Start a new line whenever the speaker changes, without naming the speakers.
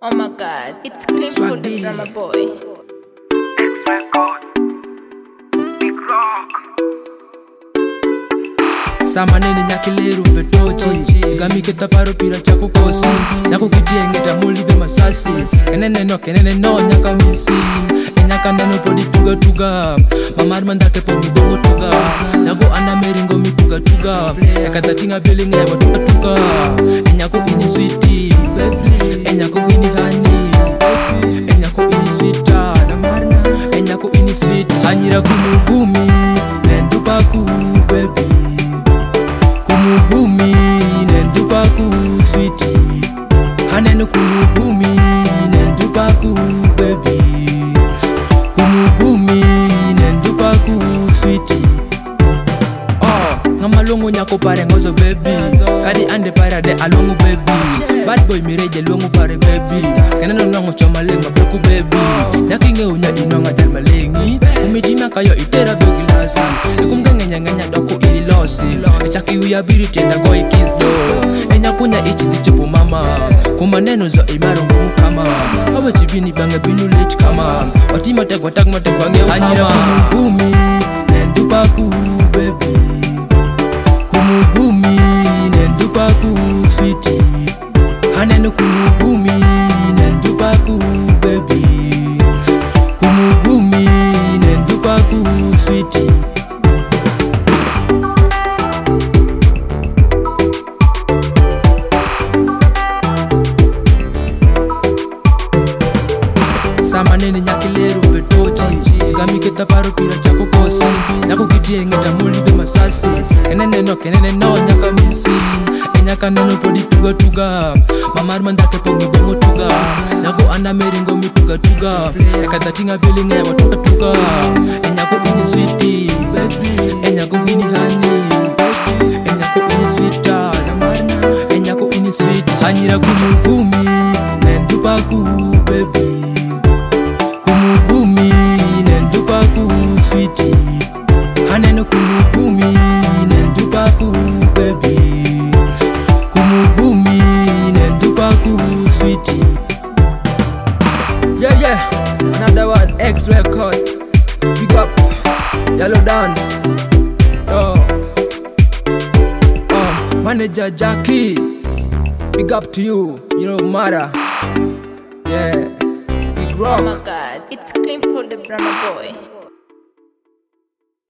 Oh my god, it's clean for the drama boy.
Samaneni nyakileru vetochi Igamiketa paro pira chako kosi Nyako kijiengeta mulive masasi Kenene no nyaka misi Enyaka neno podi tuga tuga Mamar mandake pongi bongo tuga Nyako anameringo mi tuga tuga Ekata tinga bilinga ya watuga tuga Enyako ini sweetie Enyako ini honey Enyako ini sweeter Enyako ini sweet Anyira kumugumi Nendupaku baby Kumugumi nendupaku sweetie Hanenu kumugumi nendupaku baby Kumugumi nendupaku sweetie Ngamalongo nyako pare ngozo baby Kadi ande pare de alongo baby Bad boy mireje longo pare baby Keneno nongo choma lenga beku baby Nyakinge unya inonga del malengi Umijina kayo itera vigilasi Ikumgenge nyanganya doko ili losi Echaki uyabiri tenda go ikis do Enya kunya ichi dichipu mama Kumaneno zo imaro ngumu kama Kawe chibini bange binu late kama Watima tegwa tagma tegwange Anyira kumugumi nendupaku baby Kumugumi nendupaku sweetie Hanenu kumugumi nendupaku baby Kumugumi nendupaku sweetie Samaneni nyakileru vetochi Igamiketa paro pira chako kosi Nyako kijiengeta mulive masasi Kenene no nyaka misi Enyaka neno podi tuga tuga Mamar mandake pongi bongo tuga Nyako anameringo mi tuga tuga Ekata tinga bilinga ya watuga tuga Enyako ini sweetie Enyako ini honey Enyako ini sweeter Enyako ini sweet Anyira kumugumi nendupaku baby Kumugumi nendupaku sweetie Hanenu kumugumi nendupaku baby Kumugumi nendupaku sweetie Yeah, another one, X record. Big up, Yellow Dance. Manager Jackie. Big up to you, you know Mara. Yeah, Big Rock.
Oh my god, it's clean for the drama boy.